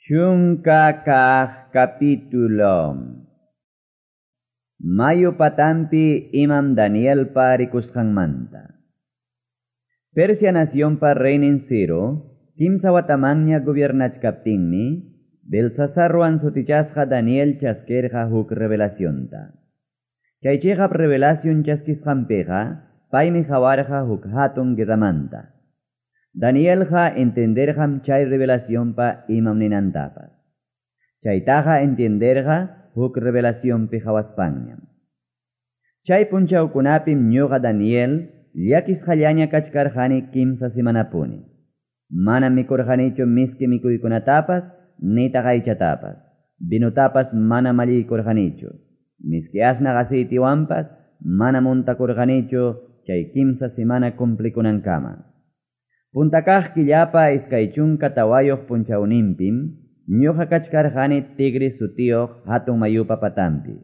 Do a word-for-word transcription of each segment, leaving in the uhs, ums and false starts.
Chunka kah capítulo. Mayo patampi imam Daniel pa rikusqanmanta. Persia nación pa reinin Ciro, kimsa watamanya gobiernachkaptinmi, Belsasarwan sutichasqa Daniel chaskerqa huk revelacionta. Chaychejap revelación chaskisqanpeqa, paymi hawarqa huk hatun gedamanta. Danielja entenderjam chay revelación pa imam ninantapas. Chaytaja entenderja huk revelación pi hawaspañam. Chay punchawkunapim ñuqa Daniel llakis hallaña kachkarjani kimsa semanapuni. Mana mikurjanichu miski mikuykunatapas ni tagaychatapas. Binutapas mana mallikurjanichu. Miski asna aceitiwanpas mana muntakurjanichu chay kimsa semana cumplikunankama. Puntakaj killapa iskaychunka tawayoq punchawnimpim, ñuqa kachkarjani tigri sutiyoq hatun mayupa patampi.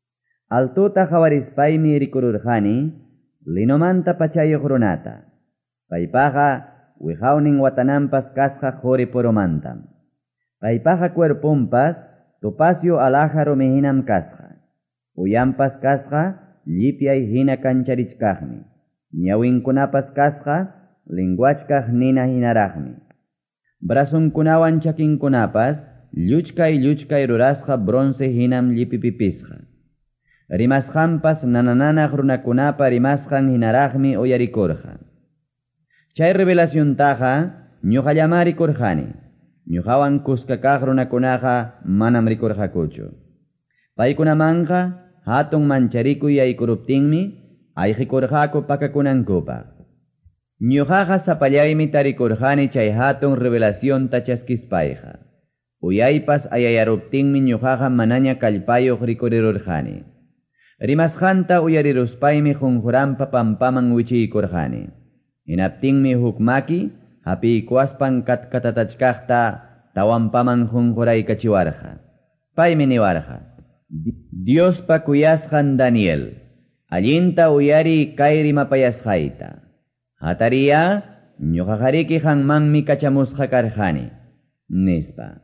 Altuta hawarispaymi rikururjani, linomanta pachayoq runata. Paypaqa wihawnin watanampas kasqa hori poromantam. Paypaqa cuerpumpas tupasyo alajaro mihinam kasqa. Uyampas kasqa llipyay hina kancharichkaqmi. Ñawinkunapas kasqa linguachkaq nina hinaraqmi. Brasunkunawan chakinkunapas lluchkay lluchkay rurasqa bronce hinam llipipipisqa. Rimasqanpas nanananaq runakunapa rimasqan hinaraqmi uyarikurqa. Chay revelaciontaqa ñuqallama rikurqani. Ñuqawan kuskakaq runakunaqa manam rikurqakuchu. Paykunamanqa hatun mancharikuy yaykuruptinmi ayqikurqaku pakakunankupaq. Ñuqaqa sapallaymi tarikurjani chay hatun revelación tachaskispayqa. Uyaypas ayayaruptinmi ñuqaqa manaña kallpayuq rikurirurjani. Rimasqanta uyariruspaymi junjuranpa pampaman wichiykurjani. Hinaptinmi huk maki hapiykuaspan katkatatachkaqta tawampaman junjuraykachiwarqa. Paymi niwarqa: Diospa kuyasqan Daniel, allinta uyari kay rimapayasqayta. Hataria ñuqaqariki hanmanmi kachamusqa karjani, nispa.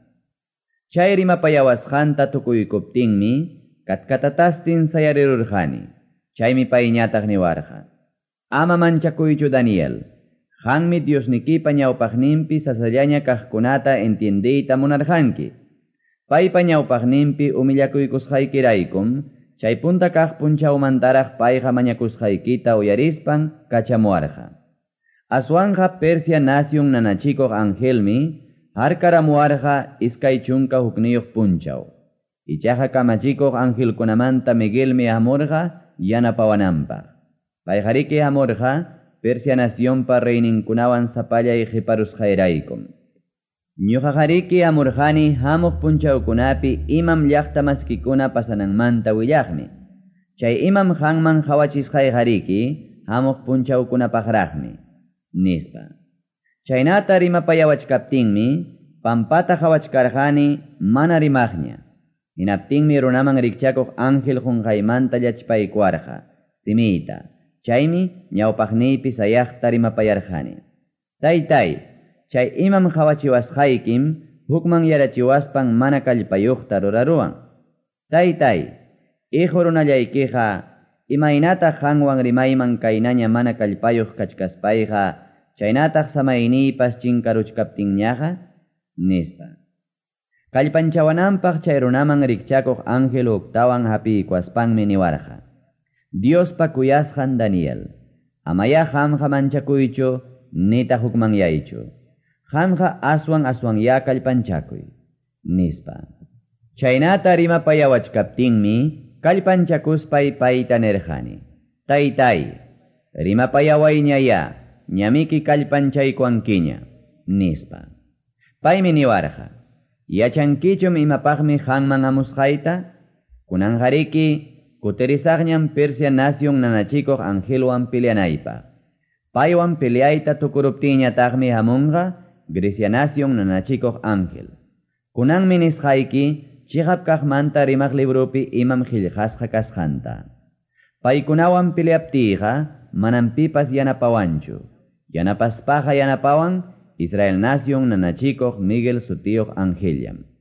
Chay rimapayawasqanta tukuykuptinmi katkatatastin sayarirurjani. Chaymi payñataq niwarqa: Ama manchakuychu Daniel, hanmi Diosnikipa ñawpaqninpi sasallaña kaqkunata entiendiyta munarjanki. Paypa ñawpaqninpi umillakuykusqaykiraykum, chay punta kaq punchawmantaraq payqa mañakusqaykita uyarispan kachamuarqa. Aswanja Persia nación nanachikoq angelmi harkaramuarqa iskay chunka hukniyuq punchaw. Ichaqa kamachikoq angelkunamanta Miguelmi amurqa yanapawananpaq. Payqariki amurqa Persia naciónpa reyninkunawan sapallay qiparusqayraykum. Ñuqaqariki amurqani hamuq punchawkunapi imam llaqta maskikuna pasananmanta willaqmi. Chay imam hanman hawachisqayqariki hamuq punchawkunapaqraqmi, nispa. Chaynata rimapayawachkaptinmi pampata hawachkarqani mana rimaqña. Hinaptinmi runaman rikchakuq ángel qunqaymanta llachpaykuarqa, simiyta. Chaymi ñawpaqniypi sayaqta rimapayarqani: Taytay, chay imam hawachiwasqaykim hukman yarachiwaspan mana kallpayuqta ruraruwan. Taytay, hijo runallaykiqa imaynataq hanwan rimayman kaynaña mana kallpayuq kachkaspayqa chaynataq samayniypas chinkaruchkaptinñaqa, nispa. Kallpanchawananpaq chay runaman rikchakuq ángel uktawan hapiykuaspanmi niwarqa: Diospa kuyasqan Daniel, amaya hamqa manchakuychu nita hukmanyaychu. Hamqa aswan aswan ya kallpanchakuy, nispa. Chaynata rimapayawachkaptinmi kallpanchakuspay payta nirqani: Taytay, rimapayawayña ya, ñamiki kallpanchaykuankiña, nispa. Paymi niwarqa: Yachankichum imapaqmi hanman amusqayta? Kunanqariki kutirisaqñam Persia nación nanachikoq angelwan peleanaypaq. Paywan peleayta tukuruptiñataqmi hamunqa Grecia nación nanachikoq ángel. Kunanmi nisqayki chihap kaqmanta rimaq librupi imam qillqasqa kasqanta. Paykunawan peleaptiqa manam pipas yanapawanchu. Yanapaspaqa yanapawan Israel nación nanachikoq Miguel sutioq Angeliam.